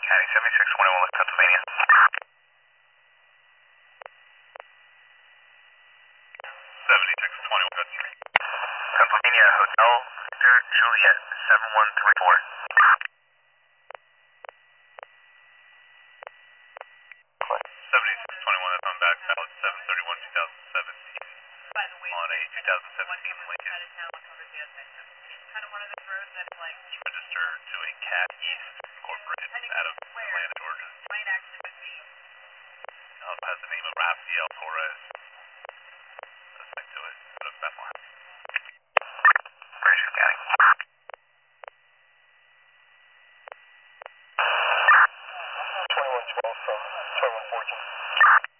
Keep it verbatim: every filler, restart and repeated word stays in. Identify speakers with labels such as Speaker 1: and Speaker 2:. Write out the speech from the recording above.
Speaker 1: County seventy-six twenty-one West Pennsylvania. seventy-six twenty-one Pennsylvania Hotel Victor Juliet seven one three four. seventy-six twenty-one, that's on back ballot seven thirty-one twenty seventeen on a two thousand seventeen Lincoln. Registered to a Cat East Incorporated out of Atlanta, Georgia. Also has the name of Rafael Torres. Suspect to it, out of Bethlehem. Fraser County. twenty-one twelve from twenty-one fourteen.